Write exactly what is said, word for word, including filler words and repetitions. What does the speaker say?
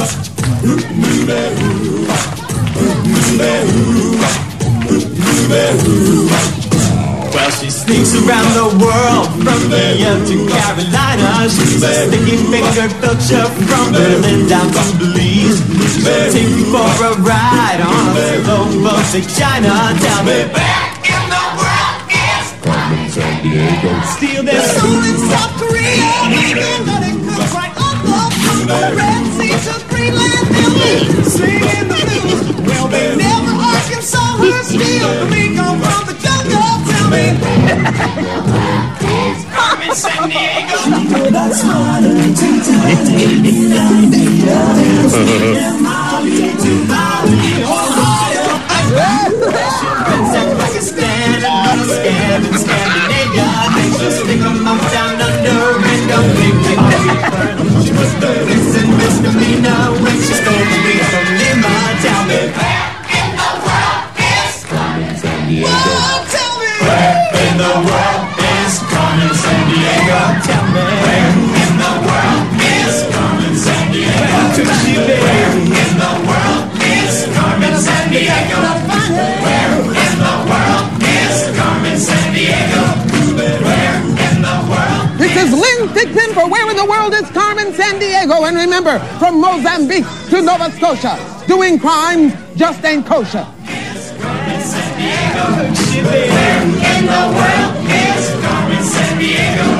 Well, she sneaks around the world from India to Carolina. She's a sticky finger culture from Berlin down to Belize. She'll take you for a ride on a slow boat to China. Tell me, where in the world is Carmen Sandiego? Steal their soul in South Korea. Even though they cook right up off from the Red Sea to Greenland. They'll be singing the blues. Well, they never Arkansas her steel. We come from the jungle. It's Carmen Sandiego. That's harder to take it out. Mali to Mali, Ohio. Pakistan, and Scan in Scandinavia. They just stick 'em up down under and don't think they can. She was the Miss and misdemeanor when she stole the beat from Lima. Tell me, where in the world is Carmen Sandiego? Where in the world is Carmen Sandiego? Tell me. Where in the world is Carmen Sandiego? Where in the world is Carmen Sandiego? Where in the world is Carmen Sandiego? Where in the world? This is Lynn Thigpen for Where in the World is Carmen Sandiego? And remember, from Mozambique to Nova Scotia, doing crime just ain't kosher. Where in the world is Carmen Sandiego?